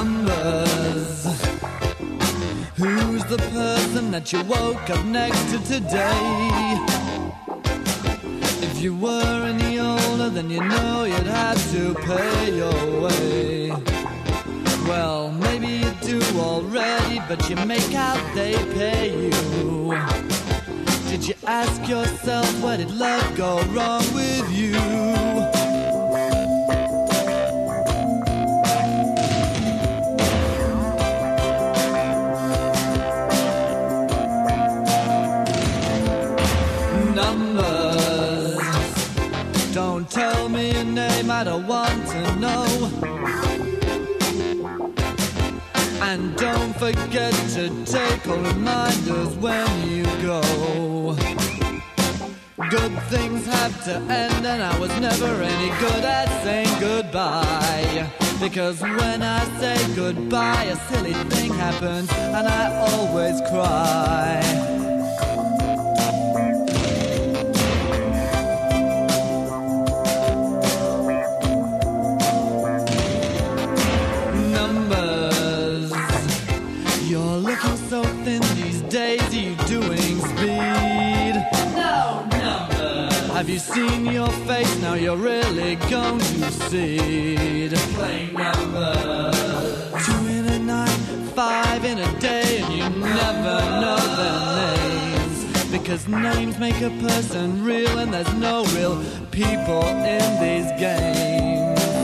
Numbers. Who's the person that you woke up next to today? If you were any older, then you know you'd have to pay your way. Well, maybe you do already, but you make out they pay you. Did you ask yourself, where did love go wrong with you? Numbers. Don't tell me your name, I don't want to know. And don't forget to take all reminders when you go. Good things have to end, and I was never any good at saying goodbye. Because when I say goodbye, a silly thing happens, and I always cry. So thin these days, are you doing speed? No number. Have you seen your face? Now you're really going to see. Plain numbers. 2 in a night, 5 in a day, and you never know their names. Because names make a person real, and there's no real people in these games.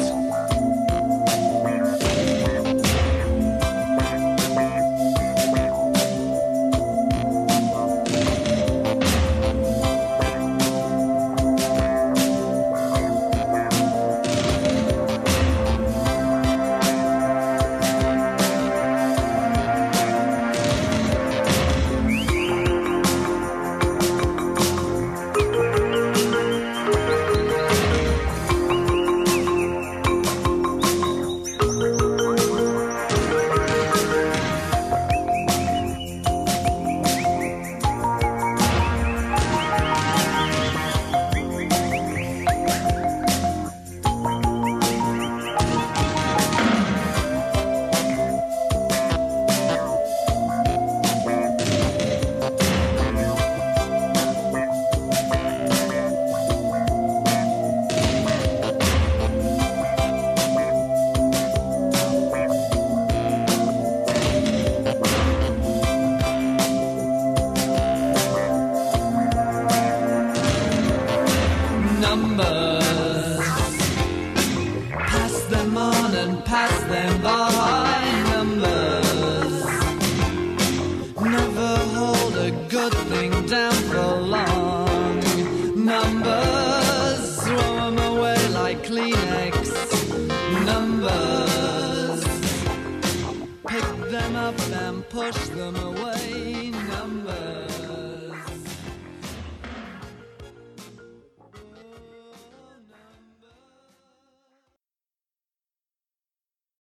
Numbers. Pass them on and pass them by. Numbers. Never hold a good thing down for long. Numbers. Throw them away like Kleenex. Numbers. Pick them up and push them away.